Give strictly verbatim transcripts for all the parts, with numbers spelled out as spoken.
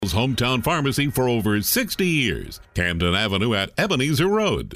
Hometown pharmacy for over sixty years. Camden Avenue at Ebenezer Road.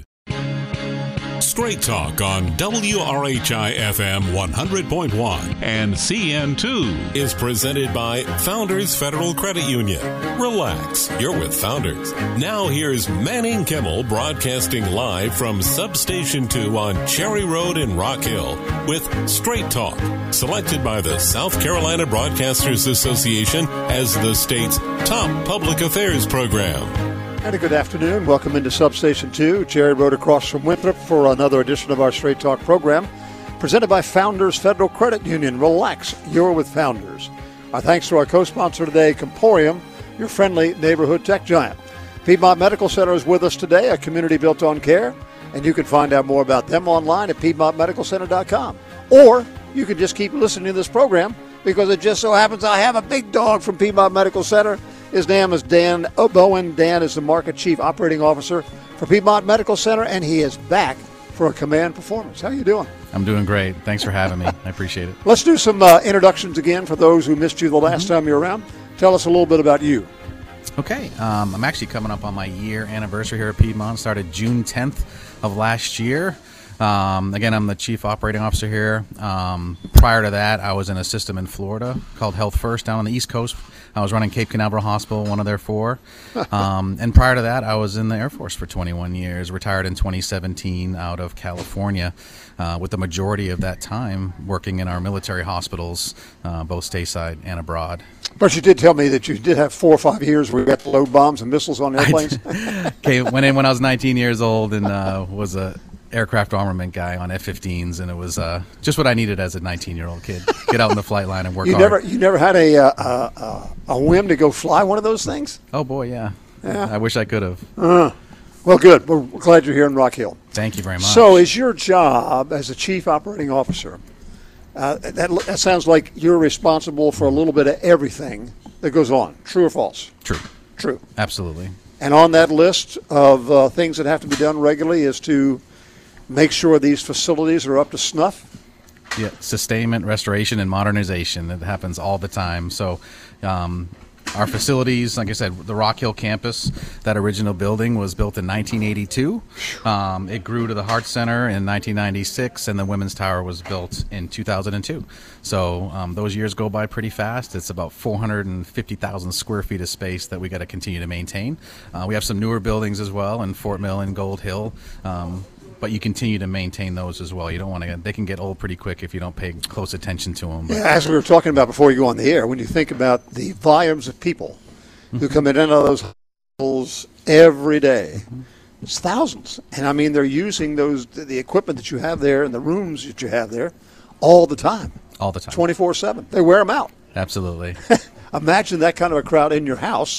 Straight Talk on W R H I F M one hundred point one and C N two is presented by Founders Federal Credit Union. Relax, you're with Founders. Now here's Manning Kimmel broadcasting live from Substation two on Cherry Road in Rock Hill with Straight Talk, selected by the South Carolina Broadcasters Association as the state's top public affairs program. And a good afternoon. Welcome into Substation two, Cherry Road across from Winthrop for another edition of our Straight Talk program, presented by Founders Federal Credit Union. Relax, you're with Founders. Our thanks to our co-sponsor today, Comporium, your friendly neighborhood tech giant. Piedmont Medical Center is with us today, a community built on care, and you can find out more about them online at piedmont medical center dot com. Or you can just keep listening to this program because it just so happens I have a big dog from Piedmont Medical Center. His name is Dan Bowen. Dan is the Market Chief Operating Officer for Piedmont Medical Center, and he is back for a command performance. How are you doing? I'm doing great. Thanks for having me. I appreciate it. Let's do some uh, introductions again for those who missed you the last mm-hmm. time you were around. Tell us a little bit about you. Okay. Um, I'm actually coming up on my year anniversary here at Piedmont. Started June tenth of last year. Um, again, I'm the Chief Operating Officer here. Um, prior to that, I was in a system in Florida called Health First down on the East Coast. I was running Cape Canaveral Hospital, one of their four. Um, and prior to that, I was in the Air Force for twenty-one years, retired in twenty seventeen out of California, uh, with the majority of that time working in our military hospitals, uh, both stateside and abroad. But you did tell me that you did have four or five years where you got to load bombs and missiles on airplanes. Okay, went in when I was nineteen years old and uh, was a aircraft armament guy on F fifteens, and it was uh, just what I needed as a nineteen-year-old kid. Get out in the flight line and work you hard. Never, you never had a, uh, uh, a whim to go fly one of those things? Oh, boy, yeah. yeah. I wish I could have. Uh, well, good. We're glad you're here in Rock Hill. Thank you very much. So is your job as a Chief Operating Officer, uh, that, that sounds like you're responsible for a little bit of everything that goes on. True or false? True. True. Absolutely. And on that list of uh, things that have to be done regularly is to make sure these facilities are up to snuff? Yeah, sustainment, restoration, and modernization. It happens all the time. So um, our facilities, like I said, the Rock Hill campus, that original building was built in nineteen eighty-two. Um, it grew to the Heart Center in nineteen ninety-six, and the Women's Tower was built in two thousand two. So um, those years go by pretty fast. It's about four hundred fifty thousand square feet of space that we got to continue to maintain. Uh, we have some newer buildings as well in Fort Mill and Gold Hill. Um, But you continue to maintain those as well. You don't want to. They can get old pretty quick if you don't pay close attention to them. Yeah, as we were talking about before you go on the air, when you think about the volumes of people who come in and out of those hospitals every day, it's thousands. And I mean, they're using those the equipment that you have there and the rooms that you have there all the time. All the time. twenty-four seven. They wear them out. Absolutely. Imagine that kind of a crowd in your house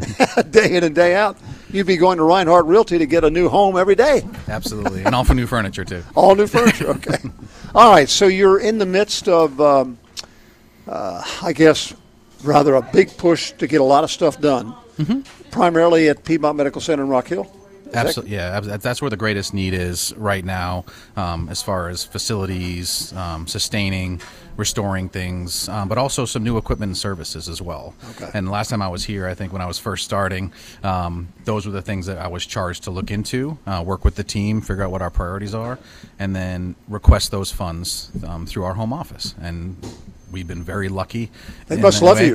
day in and day out. You'd be going to Reinhardt Realty to get a new home every day. Absolutely. And all for new furniture, too. All new furniture, okay. All right, so you're in the midst of, um, uh, I guess, rather a big push to get a lot of stuff done, mm-hmm. primarily at Piedmont Medical Center in Rock Hill? Absolutely, yeah. That's where the greatest need is right now, um, as far as facilities, um, sustaining, restoring things, um, but also some new equipment and services as well. Okay. And last time I was here, I think when I was first starting, um, those were the things that I was charged to look into, uh, work with the team, figure out what our priorities are, and then request those funds um, through our home office. And we've been very lucky. They must love way. you.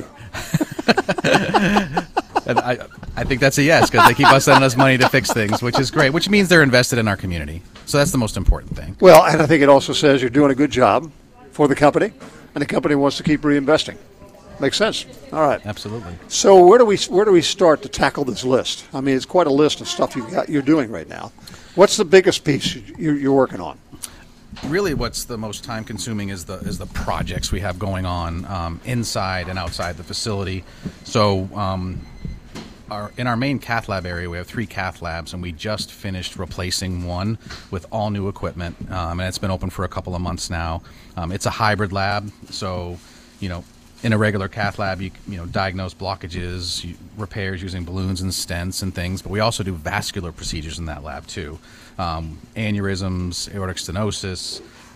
And I, I think that's a yes, because they keep us sending us money to fix things, which is great, which means they're invested in our community. So that's the most important thing. Well, and I think it also says you're doing a good job for the company, and the company wants to keep reinvesting. Makes sense. All right. Absolutely. So where do we where do we start to tackle this list? I mean, it's quite a list of stuff you've got, you're doing right now. What's the biggest piece you're, you're working on? Really, what's the most time-consuming is the is the projects we have going on um, inside and outside the facility. So. Um, Our, in our main cath lab area, we have three cath labs, and we just finished replacing one with all new equipment, um, and it's been open for a couple of months now. Um, it's a hybrid lab, so, you know, in a regular cath lab, you you know diagnose blockages, you, repairs using balloons and stents and things, but we also do vascular procedures in that lab too, um, aneurysms, aortic stenosis,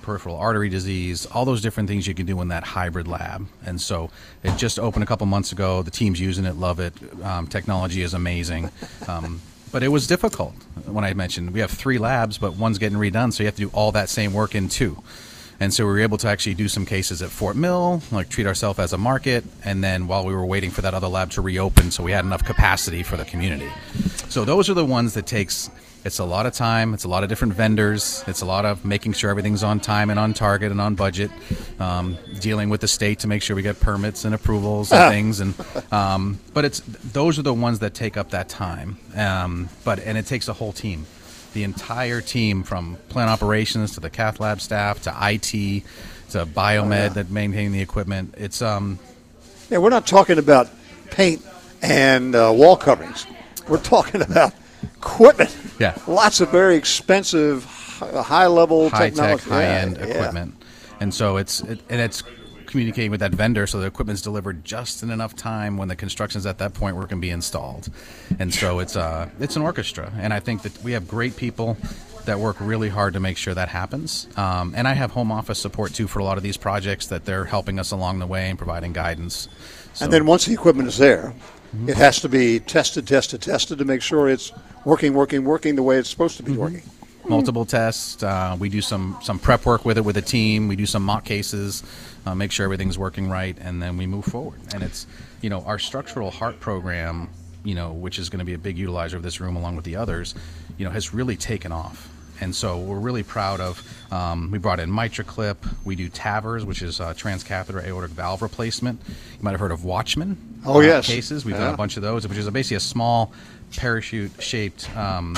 peripheral artery disease, all those different things you can do in that hybrid lab. And so it just opened a couple months ago. The team's using it, love it. Um, technology is amazing. Um, but it was difficult when I mentioned we have three labs, but one's getting redone, so you have to do all that same work in two. And so we were able to actually do some cases at Fort Mill, like treat ourselves as a market, and then while we were waiting for that other lab to reopen, so we had enough capacity for the community. So those are the ones that takes, it's a lot of time, it's a lot of different vendors, it's a lot of making sure everything's on time and on target and on budget, um, dealing with the state to make sure we get permits and approvals and things. And um, but it's those are the ones that take up that time. Um, but and it takes a whole team. The entire team, from plant operations to the cath lab staff to I T to biomed oh, yeah. that maintain the equipment. It's um. Yeah, we're not talking about paint and uh, wall coverings. We're talking about equipment. Yeah. Lots of very expensive, high level high technology, tech, high end yeah, equipment, yeah. and so it's it, and it's communicating with that vendor so the equipment's delivered just in enough time when the construction's at that point where it can be installed. And so it's uh it's an orchestra, and I think that we have great people that work really hard to make sure that happens. Um, and I have home office support too for a lot of these projects that they're helping us along the way and providing guidance. So, and then once the equipment is there, mm-hmm. it has to be tested, tested, tested to make sure it's working, working, working the way it's supposed to be mm-hmm. working. Multiple tests. Uh, we do some, some prep work with it with a team. We do some mock cases, uh, make sure everything's working right, and then we move forward. And it's, you know, our structural heart program, you know, which is going to be a big utilizer of this room along with the others, you know, has really taken off. And so we're really proud of, um, we brought in MitraClip. We do T A V Rs, which is uh, transcatheter aortic valve replacement. You might have heard of Watchman. Oh, uh, yes. Cases. We've yeah. done a bunch of those, which is basically a small parachute-shaped um,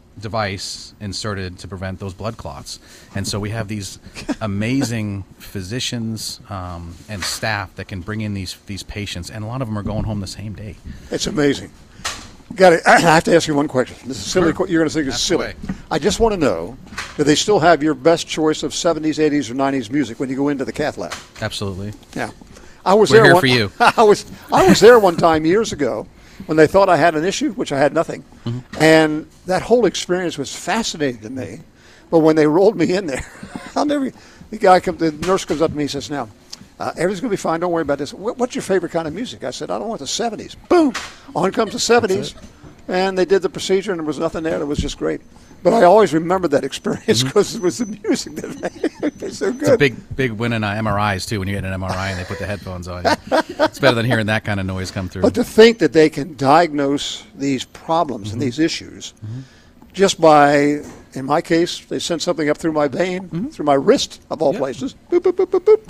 device inserted to prevent those blood clots. And so we have these amazing physicians um, and staff that can bring in these these patients, and a lot of them are going home the same day. It's amazing. Got it. I have to ask you one question. This is silly. Sure. You're going to think it's Ask silly. away. I just want to know, do they still have your best choice of seventies, eighties, or nineties music when you go into the cath lab? Absolutely. Yeah. I was We're there here one, for you. I was I was there one time years ago when they thought I had an issue, which I had nothing. Mm-hmm. And that whole experience was fascinating to me. But when they rolled me in there, I'll never, the guy comes, the nurse comes up to me and says, now, uh, everything's going to be fine. Don't worry about this. What, what's your favorite kind of music? I said, I don't want the seventies. Boom. On comes the seventies. And they did the procedure, and there was nothing there. It was just great. But I always remember that experience because mm-hmm. it was the music that made it so good. It's a big, big win in uh, M R Is, too, when you get an M R I and they put the headphones on you. It's better than hearing that kind of noise come through. But to think that they can diagnose these problems mm-hmm. and these issues mm-hmm. just by, in my case, they sent something up through my vein, mm-hmm. through my wrist, of all yep. places, boop, boop, boop, boop, boop.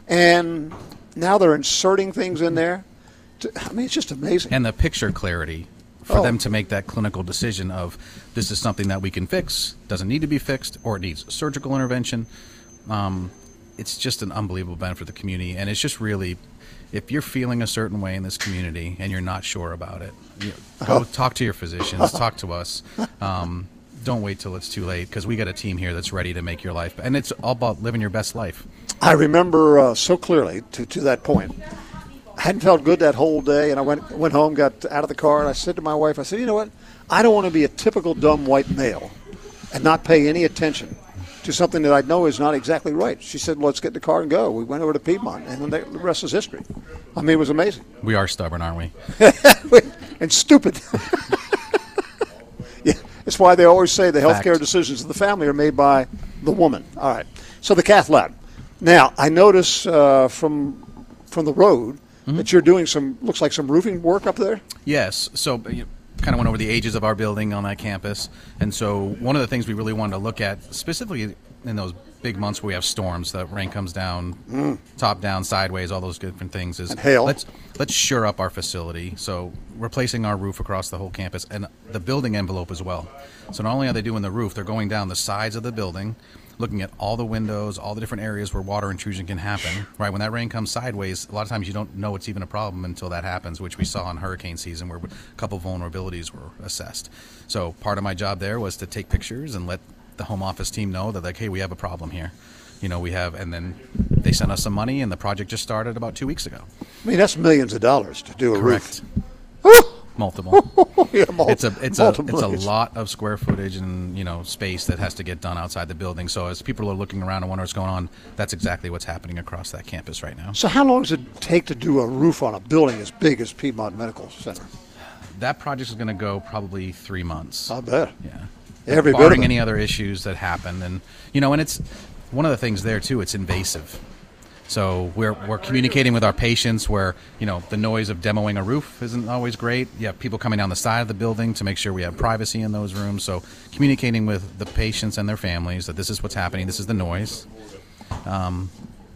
And now they're inserting things in there. To, I mean, it's just amazing. And the picture clarity. For oh. them to make that clinical decision of this is something that we can fix, doesn't need to be fixed, or it needs surgical intervention. Um, it's just an unbelievable benefit for the community. And it's just really, if you're feeling a certain way in this community and you're not sure about it, you know, go talk to your physicians, talk to us. Um, don't wait till it's too late, because we got a team here that's ready to make your life. And it's all about living your best life. I remember uh, so clearly to, to that point. I hadn't felt good that whole day, and I went went home, got out of the car, and I said to my wife, I said, you know what? I don't want to be a typical dumb white male and not pay any attention to something that I know is not exactly right. She said, let's get in the car and go. We went over to Piedmont, and the rest is history. I mean, it was amazing. We are stubborn, aren't we? And stupid. Yeah, it's why they always say the Fact. healthcare decisions of the family are made by the woman. All right. So the cath lab. Now, I notice uh, from from the road, mm-hmm. that you're doing some, looks like some roofing work up there? Yes. So you kind of went over the ages of our building on that campus. And so one of the things we really wanted to look at, specifically in those big months where we have storms, the rain comes down, mm. top down, sideways, all those different things, is and hail. let's let's shore up our facility. So replacing our roof across the whole campus and the building envelope as well. So not only are they doing the roof, they're going down the sides of the building, looking at all the windows, all the different areas where water intrusion can happen, right? When that rain comes sideways, a lot of times you don't know it's even a problem until that happens, which we saw in hurricane season where a couple vulnerabilities were assessed. So part of my job there was to take pictures and let the home office team know that, like, hey, we have a problem here. You know, we have, and then they sent us some money, and the project just started about two weeks ago. I mean, that's millions of dollars to do a Correct. roof. Woo! Multiple. yeah, mul- it's a it's multiple a it's a days. lot of square footage and you know space that has to get done outside the building. So as people are looking around and wondering what's going on, that's exactly what's happening across that campus right now. So how long does it take to do a roof on a building as big as Piedmont Medical Center? That project is going to go probably three months. I bet. Yeah. Every bit of Barring it. any other issues that happen, and you know, and it's one of the things there too. It's invasive. So we're we're communicating with our patients where, you know, the noise of demoing a roof isn't always great. You have people coming down the side of the building to make sure we have privacy in those rooms. So communicating with the patients and their families that this is what's happening, this is the noise. Um,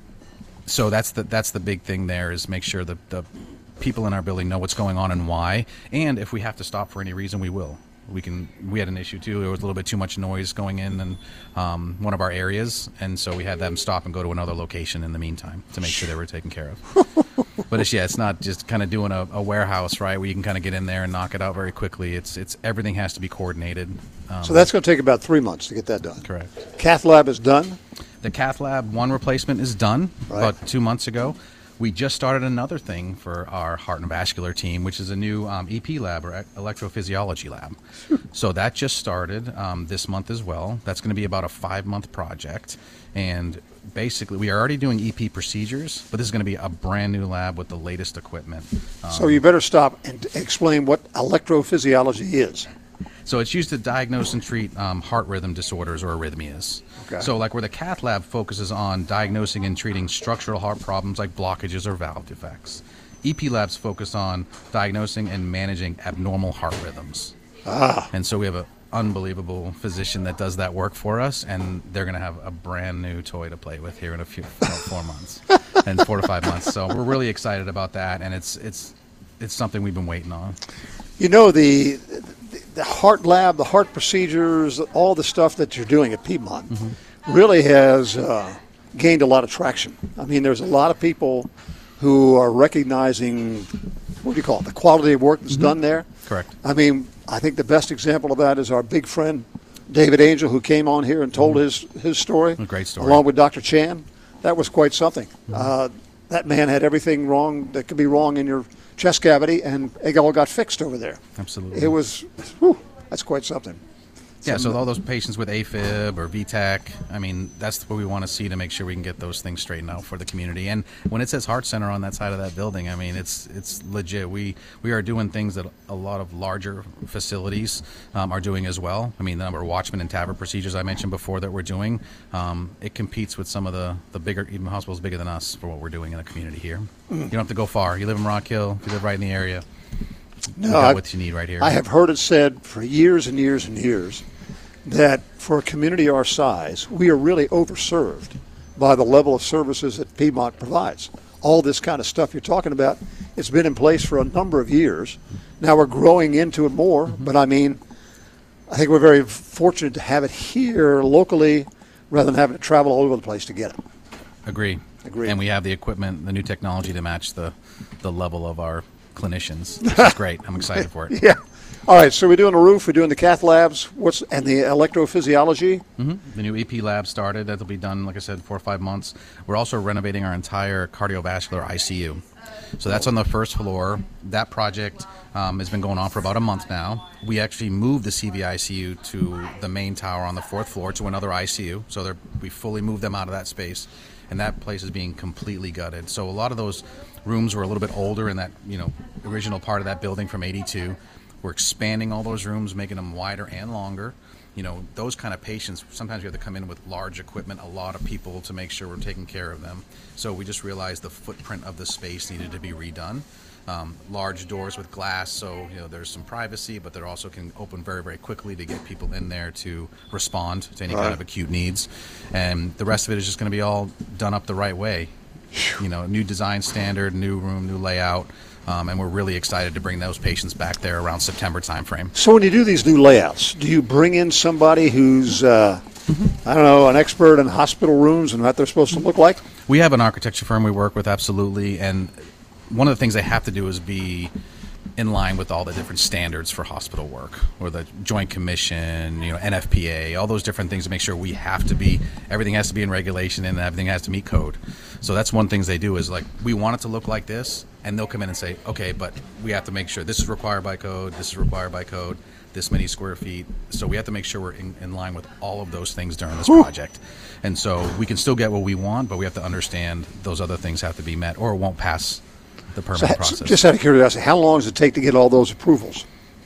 so that's the that's the big thing there, is make sure that the people in our building know what's going on and why. And if we have to stop for any reason, we will. We can. We had an issue too. There was a little bit too much noise going in and um, one of our areas, and so we had them stop and go to another location in the meantime to make sure they were taken care of. But it's yeah, it's not just kind of doing a, a warehouse, right, where you can kind of get in there and knock it out very quickly. It's it's everything has to be coordinated. Um, So that's going to take about three months to get that done. correct. Cath lab is done. The cath lab one replacement is done Right. about two months ago. We just started another thing for our heart and vascular team, which is a new um, E P lab, or e- electrophysiology lab. So that just started um, this month as well. That's going to be about a five-month project. And basically, we are already doing E P procedures, but this is going to be a brand new lab with the latest equipment. Um, So you better stop and explain what electrophysiology is. So it's used to diagnose and treat um, heart rhythm disorders or arrhythmias. Okay. So like where the cath lab focuses on diagnosing and treating structural heart problems like blockages or valve defects, E P labs focus on diagnosing and managing abnormal heart rhythms. Ah, And so we have an unbelievable physician that does that work for us, and they're going to have a brand new toy to play with here in a few about four months and four to five months. So we're really excited about that, and it's it's it's something we've been waiting on. you know, the, the the heart lab, the heart procedures, all the stuff that you're doing at Piedmont Mm-hmm. really has uh, gained a lot of traction. I mean, there's a lot of people who are recognizing, what do you call it, the quality of work that's Mm-hmm. done there. Correct. I mean, I think the best example of that is our big friend David Angel, who came on here and told his, his story. A great story. Along with Doctor Chan. That was quite something. Mm-hmm. Uh, that man had everything wrong that could be wrong in your chest cavity, and it all got fixed over there. Absolutely. It was, whew, that's quite something. Yeah, so Some- all those patients with AFib or V TAC, I mean, that's what we want to see to make sure we can get those things straightened out for the community. And when it says Heart Center on that side of that building, I mean, it's it's legit. We we are doing things that a lot of larger facilities um, are doing as well. I mean, the number of Watchman and TAVR procedures I mentioned before that we're doing, um, it competes with some of the, the bigger, even hospitals bigger than us for what we're doing in the community here. You don't have to go far. You live in Rock Hill, if you live right in the area, you got I- what you need right here. I have heard it said for years and years and years that for a community our size, we are really overserved by the level of services that Piedmont provides. All this kind of stuff you're talking about, it's been in place for a number of years. Now we're growing into it more, but I mean, I think we're very fortunate to have it here locally rather than having to travel all over the place to get it. Agree. Agree. And we have the equipment, the new technology to match the, the level of our clinicians. Which is great. I'm excited for it. Yeah. All right, so we're doing the roof, we're doing the cath labs, what's and the electrophysiology. hmm The new E P lab started. That'll be done, like I said, four or five months. We're also renovating our entire cardiovascular I C U. So that's on the first floor. That project um, has been going on for about a month now. We actually moved the C V I C U to the main tower on the fourth floor to another I C U. So they're, we fully moved them out of that space, and that place is being completely gutted. So a lot of those rooms were a little bit older in that, you know, original part of that building from eighty-two. We're expanding all those rooms, making them wider and longer. You know, those kind of patients, sometimes we have to come in with large equipment, a lot of people to make sure we're taking care of them. So we just realized the footprint of the space needed to be redone. Um, large doors with glass, so, you know, there's some privacy, but they also can open very, very quickly to get people in there to respond to any kind of acute needs. And the rest of it is just going to be all done up the right way. You know, new design standard, new room, new layout. Um, and we're really excited to bring those patients back there around September timeframe. So when you do these new layouts, do you bring in somebody who's, uh, I don't know, an expert in hospital rooms and what they're supposed to look like? We have an architecture firm we work with, absolutely. And one of the things they have to do is be in line with all the different standards for hospital work, or the Joint Commission, you know, N F P A, all those different things to make sure we have to be, everything has to be in regulation and everything has to meet code. So that's one thing they do is, like, we want it to look like this, and they'll come in and say, okay, but we have to make sure this is required by code, this is required by code, this many square feet. So we have to make sure we're in, in line with all of those things during this Woo. project. And so we can still get what we want, but we have to understand those other things have to be met or it won't pass the permit so, process. Just out of curiosity, how long does it take to get all those approvals?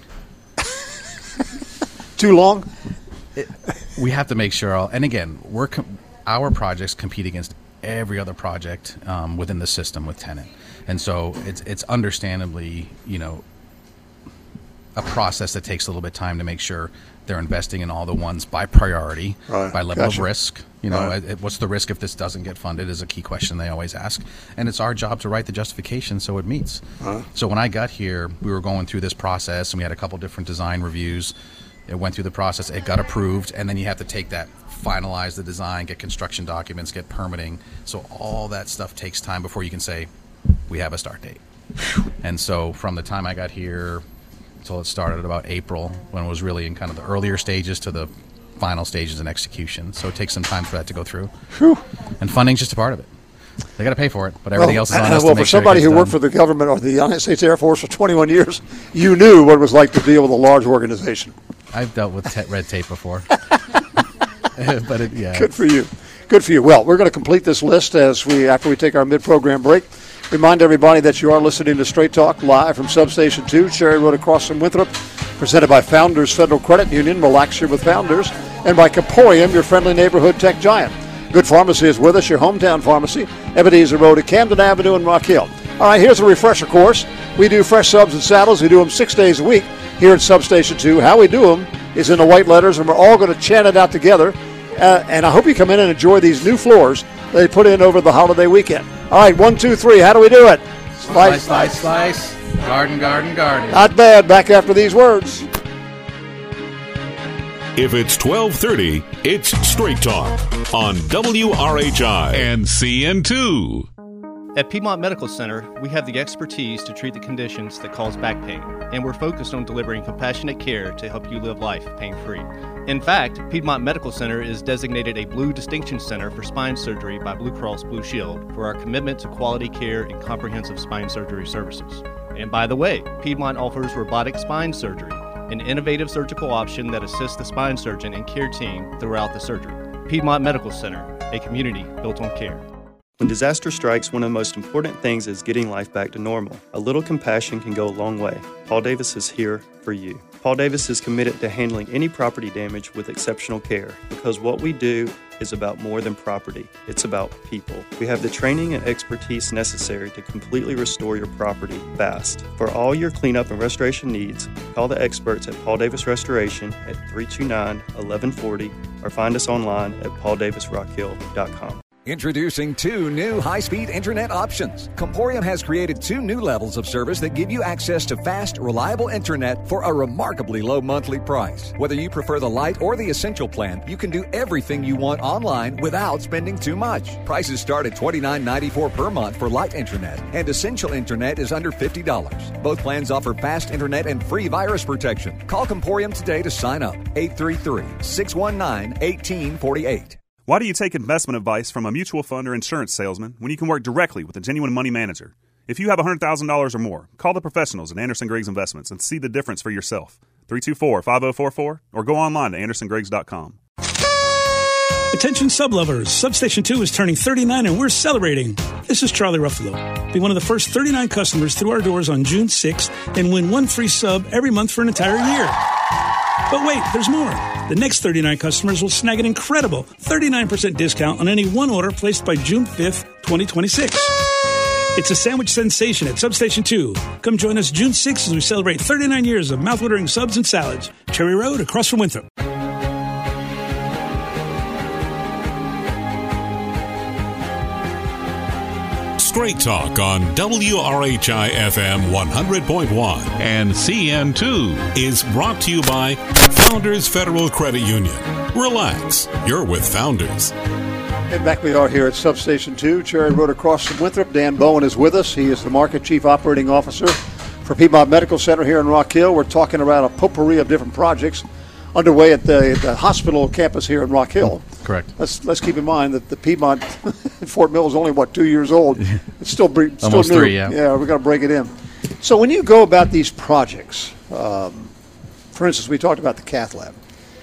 Too long? It, we have to make sure, all, and again, we're com- our projects compete against every other project um, within the system with tenant. And so it's it's understandably, you know, a process that takes a little bit of time to make sure they're investing in all the ones by priority, right. by level gotcha. of risk. You know, right. it, what's the risk if this doesn't get funded is a key question they always ask. And it's our job to write the justification so it meets. Right. So when I got here, we were going through this process and we had a couple different design reviews. It went through the process, it got approved, and then you have to take that, finalize the design, get construction documents, get permitting. So all that stuff takes time before you can say, we have a start date. And so from the time I got here until it started at about April, when it was really in kind of the earlier stages to the final stages in execution. So it takes some time for that to go through. Whew. And funding's just a part of it. They got to pay for it, but everything well, else is on uh, us well, to make for sure somebody it who gets worked done. for the government or the United States Air Force for twenty-one years, you knew what it was like to deal with a large organization. I've dealt with te- red tape before. But it, yeah. Good for you. Good for you. Well, we're going to complete this list as we after we take our mid-program break. Remind everybody that you are listening to Straight Talk live from Substation two, Cherry Road across from Winthrop, presented by Founders Federal Credit Union, Relax Here with Founders, and by Caporium, your friendly neighborhood tech giant. Good Pharmacy is with us, your hometown pharmacy, Ebenezer Road at Camden Avenue in Rock Hill. All right, here's a refresher course. We do fresh subs and saddles. We do them six days a week here at Substation two. How we do them is in the white letters, and we're all going to chant it out together. Uh, and I hope you come in and enjoy these new floors they put in over the holiday weekend. All right, one, two, three. How do we do it? Slice, slice, slice. Garden, garden, garden. Not bad. Back after these words. If it's twelve thirty, it's Straight Talk on W R H I and C N two. At Piedmont Medical Center, we have the expertise to treat the conditions that cause back pain, and we're focused on delivering compassionate care to help you live life pain-free. In fact, Piedmont Medical Center is designated a Blue Distinction Center for Spine Surgery by Blue Cross Blue Shield for our commitment to quality care and comprehensive spine surgery services. And by the way, Piedmont offers robotic spine surgery, an innovative surgical option that assists the spine surgeon and care team throughout the surgery. Piedmont Medical Center, a community built on care. When disaster strikes, one of the most important things is getting life back to normal. A little compassion can go a long way. Paul Davis is here for you. Paul Davis is committed to handling any property damage with exceptional care because what we do is about more than property. It's about people. We have the training and expertise necessary to completely restore your property fast. For all your cleanup and restoration needs, call the experts at Paul Davis Restoration at three two nine, one one four zero or find us online at paul davis rock hill dot com. Introducing two new high-speed internet options. Comporium has created two new levels of service that give you access to fast, reliable internet for a remarkably low monthly price. Whether you prefer the Lite or the Essential plan, you can do everything you want online without spending too much. Prices start at twenty-nine ninety-four per month for Lite internet, and Essential internet is under fifty dollars. Both plans offer fast internet and free virus protection. Call Comporium today to sign up. eight three three, six one nine, one eight four eight. Why do you take investment advice from a mutual fund or insurance salesman when you can work directly with a genuine money manager? If you have one hundred thousand dollars or more, call the professionals at Anderson Griggs Investments and see the difference for yourself. three two four, five zero four four or go online to anderson griggs dot com. Attention sublovers, Substation two is turning thirty-nine and we're celebrating. This is Charlie Ruffalo. Be one of the first thirty-nine customers through our doors on June sixth and win one free sub every month for an entire year. But wait, there's more. The next thirty-nine customers will snag an incredible thirty-nine percent discount on any one order placed by June fifth, twenty twenty-six. It's a sandwich sensation at Substation two. Come join us June sixth as we celebrate thirty-nine years of mouthwatering subs and salads. Cherry Road, across from Winthrop. Straight Talk on W R H I F M one hundred point one and C N two is brought to you by Founders Federal Credit Union. Relax, you're with Founders. And back we are here at Substation two, Cherry Road across from Winthrop. Dan Bowen is with us. He is the Market Chief Operating Officer for Piedmont Medical Center here in Rock Hill. We're talking about a potpourri of different projects. underway at the, the hospital campus here in Rock Hill. Correct. Let's let's keep in mind that the Piedmont Fort Mill is only what two years old. It's still bre- still Almost new. three, yeah. Yeah, we got to break it in. So when you go about these projects, um, for instance, we talked about the cath lab.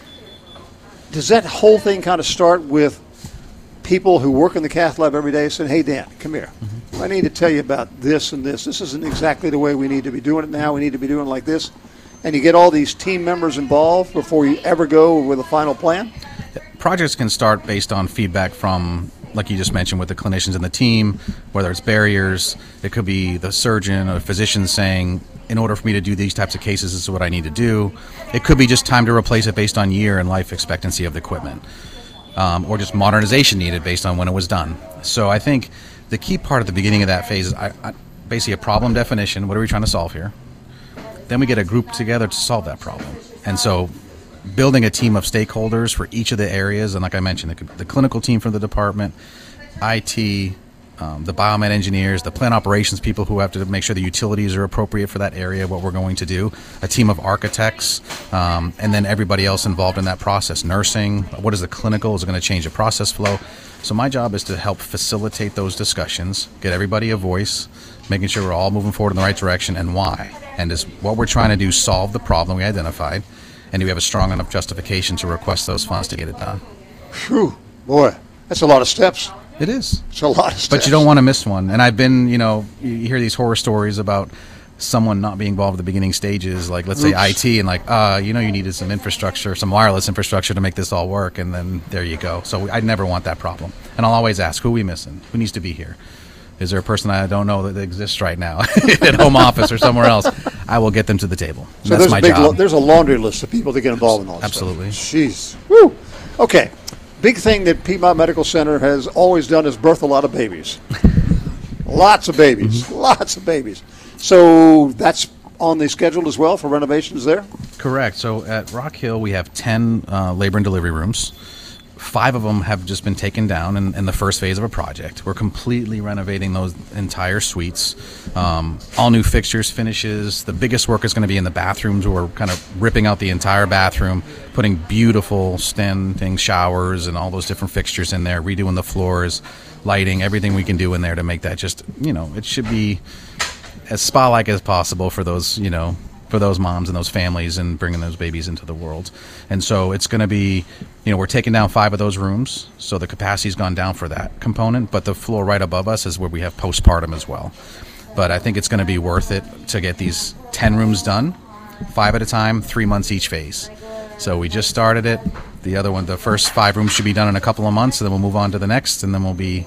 Does that whole thing kind of start with people who work in the cath lab every day saying, "Hey, Dan, come here. Mm-hmm. I need to tell you about this and this. This isn't exactly the way we need to be doing it now. We need to be doing it like this." And you get all these team members involved before you ever go with a final plan? Projects can start based on feedback from, like you just mentioned, with the clinicians in the team, whether it's barriers. It could be the surgeon or physician saying, in order for me to do these types of cases, this is what I need to do. It could be just time to replace it based on year and life expectancy of the equipment, um, or just modernization needed based on when it was done. So I think the key part at the beginning of that phase is I, I, basically a problem definition. What are we trying to solve here? Then we get a group together to solve that problem. And so building a team of stakeholders for each of the areas, and like I mentioned, the, the clinical team from the department, I T, um, the biomed engineers, the plant operations people who have to make sure the utilities are appropriate for that area, what we're going to do, a team of architects, um, and then everybody else involved in that process. Nursing, what is the clinical? Is it going to change the process flow? So my job is to help facilitate those discussions, get everybody a voice, making sure we're all moving forward in the right direction, and why. And is what we're trying to do solve the problem we identified, and do we have a strong enough justification to request those funds to get it done? Phew, boy, that's a lot of steps. It is. It's a lot of steps. But you don't want to miss one. And I've been, you know, you hear these horror stories about someone not being involved at the beginning stages, like let's Oops. say I T, and like, uh, you know, you needed some infrastructure, some wireless infrastructure to make this all work, and then there you go. So I'd never want that problem. And I'll always ask, who are we missing? Who needs to be here? Is there a person I don't know that exists right now at home office or somewhere else? I will get them to the table. So That's there's my a big job. Lo- there's a laundry list of people to get involved in all this Absolutely. stuff. Jeez. Woo. Okay. Big thing that Piedmont Medical Center has always done is birth a lot of babies. Lots of babies. Mm-hmm. Lots of babies. So that's on the schedule as well for renovations there? Correct. So at Rock Hill, we have ten uh, labor and delivery rooms. Five of them have just been taken down in, in the first phase of a project. We're completely renovating those entire suites. Um, all new fixtures, finishes. The biggest work is going to be in the bathrooms. We're kind of ripping out the entire bathroom, putting beautiful standing showers and all those different fixtures in there, redoing the floors, lighting, everything we can do in there to make that just, you know, it should be as spa-like as possible for those, you know, for those moms and those families and bringing those babies into the world. And so it's going to be, you know, we're taking down five of those rooms, so the capacity's gone down for that component, but the floor right above us is where we have postpartum as well. But I think it's going to be worth it to get these ten rooms done, five at a time, three months each phase. So we just started it. The other one, the first five rooms should be done in a couple of months, and then we'll move on to the next, and then we'll be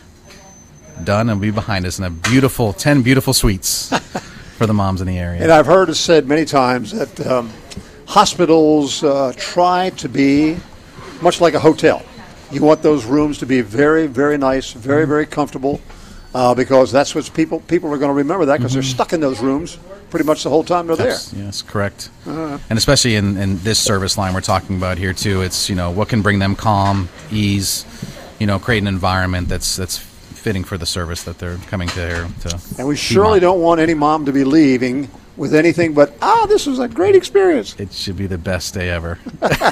done and we'll be behind us in a beautiful, ten beautiful suites for the moms in the area. And I've heard it said many times that um, hospitals uh, try to be much like a hotel. You want those rooms to be very, very nice, very, very comfortable, uh, because that's what people people are going to remember that because mm-hmm. they're stuck in those rooms pretty much the whole time they're that's, there. Yes, correct. Uh-huh. And especially in, in this service line we're talking about here too, it's, you know, what can bring them calm, ease, you know, create an environment that's that's fitting for the service that they're coming to here to. And we surely don't want any mom to be leaving with anything but, ah, this was a great experience. It should be the best day ever.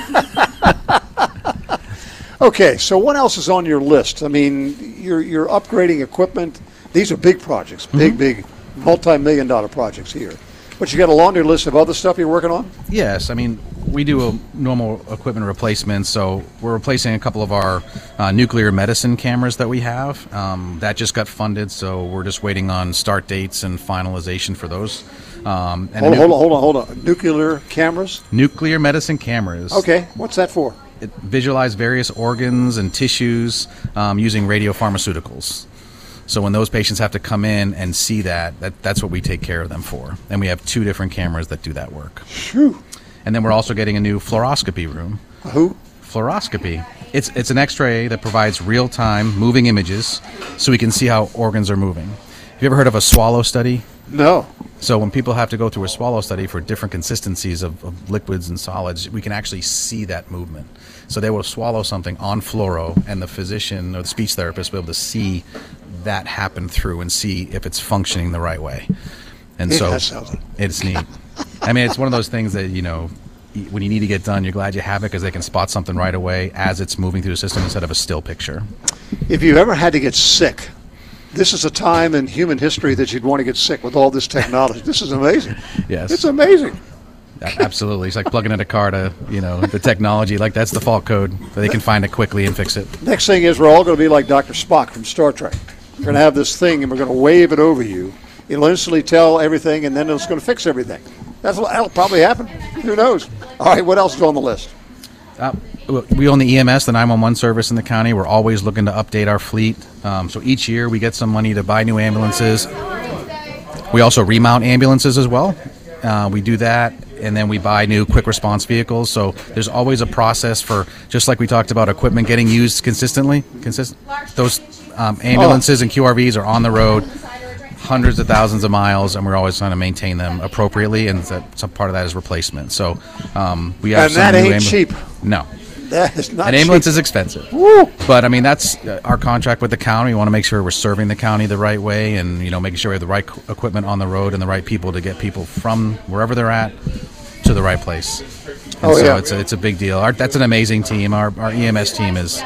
Okay, so what else is on your list? I mean, you're you're upgrading equipment. These are big projects, big, mm-hmm. big, multi-million dollar projects here. But you got a laundry list of other stuff you're working on? Yes, I mean, we do a normal equipment replacement, so we're replacing a couple of our uh, nuclear medicine cameras that we have. Um, that just got funded, so we're just waiting on start dates and finalization for those. Um, and hold, on, nu- hold on, hold on, hold on. Nuclear cameras? Nuclear medicine cameras. Okay, what's that for? It visualize various organs and tissues um, using radiopharmaceuticals. So when those patients have to come in and see that, that, that's what we take care of them for. And we have two different cameras that do that work. Phew. And then we're also getting a new fluoroscopy room. Who? Fluoroscopy. It's it's an X-ray that provides real-time moving images so we can see how organs are moving. Have you ever heard of a swallow study? No. So when people have to go through a swallow study for different consistencies of, of liquids and solids, we can actually see that movement. So they will swallow something on fluoro, and the physician or the speech therapist will be able to see that happen through and see if it's functioning the right way. And yeah, so that sounds... it's neat. I mean, it's one of those things that, you know, when you need to get done, you're glad you have it because they can spot something right away as it's moving through the system instead of a still picture. If you ever had to get sick, this is a time in human history that you'd want to get sick with all this technology. This is amazing. Yes. It's amazing. Absolutely. It's like plugging in a car to, you know, the technology. Like, that's the fault code. They can find it quickly and fix it. Next thing is we're all going to be like Doctor Spock from Star Trek. We're going to have this thing, and we're going to wave it over you. It'll instantly tell everything, and then it's going to fix everything. That's what, that'll probably happen. Who knows? All right, what else is on the list? Uh, we own the E M S, the nine one one service in the county. We're always looking to update our fleet. Um, so each year we get some money to buy new ambulances. We also remount ambulances as well. Uh, we do that, and then we buy new quick response vehicles. So there's always a process for, just like we talked about, equipment getting used consistently. Consistent. Those um, ambulances oh. and Q R Vs are on the road hundreds of thousands of miles, and we're always trying to maintain them appropriately, and that, some part of that is replacement. So um, we have and some that new ain't ambul- cheap. No. That is not An ambulance cheap. is expensive. Woo. But, I mean, that's uh, our contract with the county. We want to make sure we're serving the county the right way and, you know, making sure we have the right c- equipment on the road and the right people to get people from wherever they're at to the right place. And oh, so yeah. it's a, it's a big deal. Our, that's an amazing team. Our, our E M S team is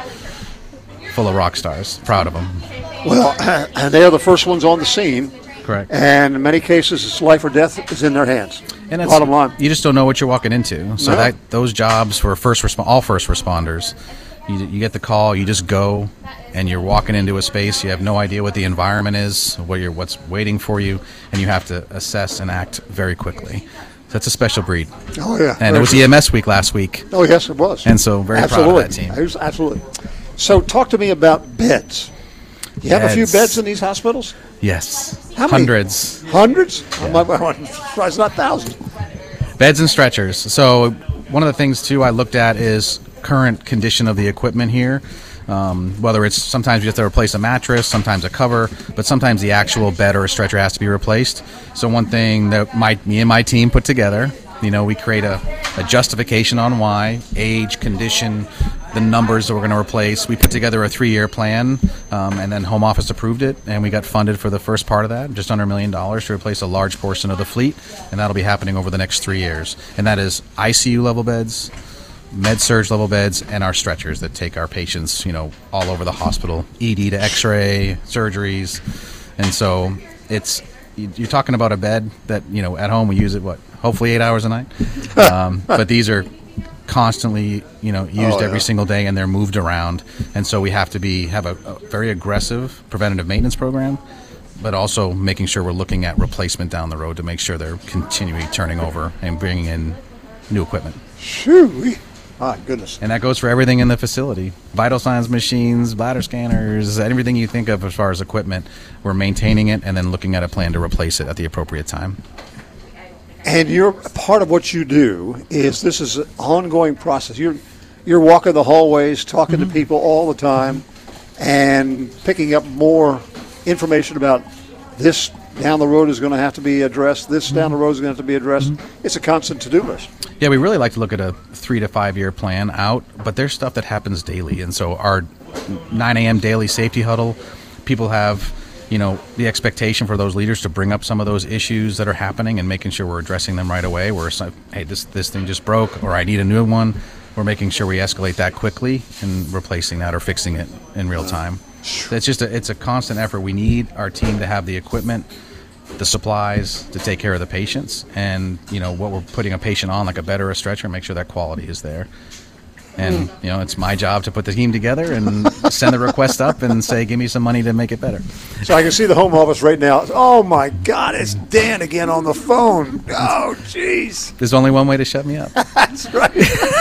full of rock stars. Proud of them. Well, and they are the first ones on the scene. Correct. And in many cases, it's life or death is in their hands. And it's, bottom line, you just don't know what you're walking into. So no. that those jobs for first resp- all first responders, you, you get the call, you just go, and you're walking into a space. You have no idea what the environment is, what you're, what's waiting for you, and you have to assess and act very quickly. So it's a special breed. Oh yeah, and it was E M S week last week. Oh yes, it was. And so very absolutely. proud of that team. Was, absolutely. So talk to me about beds. You have beds. a few beds in these hospitals? Yes. How many? Hundreds. Hundreds? Yeah. I'm surprised not thousands. Beds and stretchers. So one of the things, too, I looked at is current condition of the equipment here. Um, whether it's sometimes you have to replace a mattress, sometimes a cover, but sometimes the actual bed or a stretcher has to be replaced. So one thing that my, me and my team put together, you know, we create a, a justification on why, age, condition, the numbers that we're going to replace. We put together a three-year plan, um, and then Home Office approved it, and we got funded for the first part of that, just under a million dollars to replace a large portion of the fleet, and that'll be happening over the next three years. And that is I C U level beds, med-surg level beds, and our stretchers that take our patients, you know, all over the hospital, E D to X-ray, surgeries. And so it's, you're talking about a bed that, you know, at home we use it, what, hopefully eight hours a night? Um, but these are constantly, you know, used oh, yeah. every single day, and they're moved around. And so we have to be have a, a very aggressive preventative maintenance program, but also making sure we're looking at replacement down the road to make sure they're continually turning over and bringing in new equipment. Shoo. My goodness. And that goes for everything in the facility. Vital signs machines, bladder scanners, everything you think of as far as equipment. We're maintaining it and then looking at a plan to replace it at the appropriate time. And you're part of what you do is this is an ongoing process. You're you're walking the hallways, talking mm-hmm. to people all the time, and picking up more information about this down the road is going to have to be addressed. This mm-hmm. down the road is going to have to be addressed. Mm-hmm. It's a constant to-do list. Yeah, we really like to look at a three to five year plan out, but there's stuff that happens daily. And so our nine a.m. daily safety huddle, people have, you know, the expectation for those leaders to bring up some of those issues that are happening and making sure we're addressing them right away. We're, hey, this this thing just broke, or I need a new one. We're making sure we escalate that quickly and replacing that or fixing it in real time. It's just a, it's a constant effort. We need our team to have the equipment, the supplies to take care of the patients, and you know what we're putting a patient on, like a bed or a stretcher, and make sure that quality is there. And you know, it's my job to put the team together and send the request up and say, give me some money to make it better. So I can see the Home Office right now. Oh my God, it's Dan again on the phone. Oh jeez. There's only one way to shut me up. That's right.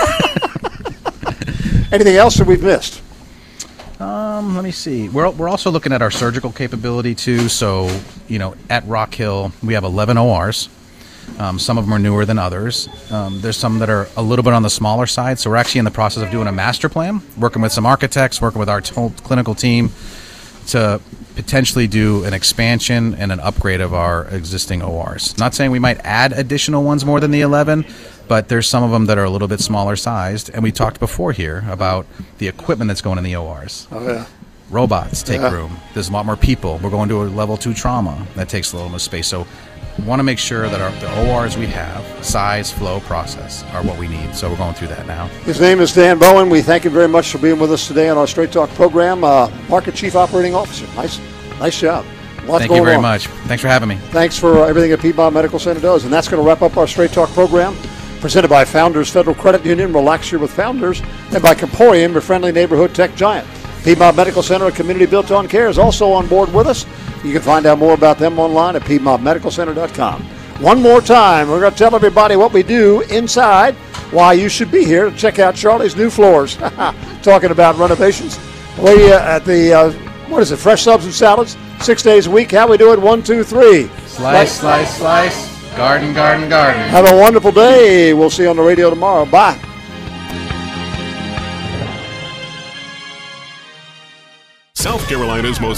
Anything else that we've missed? Um, let me see. We're we're also looking at our surgical capability too. So you know, at Rock Hill we have eleven O Rs. Um, some of them are newer than others. Um, there's some that are a little bit on the smaller side. So we're actually in the process of doing a master plan, working with some architects, working with our whole clinical team to potentially do an expansion and an upgrade of our existing O Rs. Not saying we might add additional ones more than the eleven, but there's some of them that are a little bit smaller sized. And we talked before here about the equipment that's going in the O Rs. Oh, yeah. Robots take yeah. room. There's a lot more people. We're going to a level two trauma. That takes a little more space. So want to make sure that our, the O Rs we have, size, flow, process, are what we need. So we're going through that now. His name is Dan Bowen. We thank him very much for being with us today on our Straight Talk program. Uh, Market Chief Operating Officer. Nice, nice job. Lots Thank you very on. much. Thanks for having me. Thanks for everything that Piedmont Medical Center does. And that's going to wrap up our Straight Talk program, presented by Founders Federal Credit Union. Relax here with Founders, and by Comporium, your friendly neighborhood tech giant. Piedmont Medical Center, a community built on care, is also on board with us. You can find out more about them online at piedmont medical center dot com. One more time, we're going to tell everybody what we do inside, why you should be here to check out Charlie's new floors. Talking about renovations. We uh, at the, uh, what is it, Fresh Subs and Salads, six days a week. How we do it? One, two, three. Slice, slice, slice. Garden, garden, garden. Have a wonderful day. We'll see you on the radio tomorrow. Bye. South Carolina's most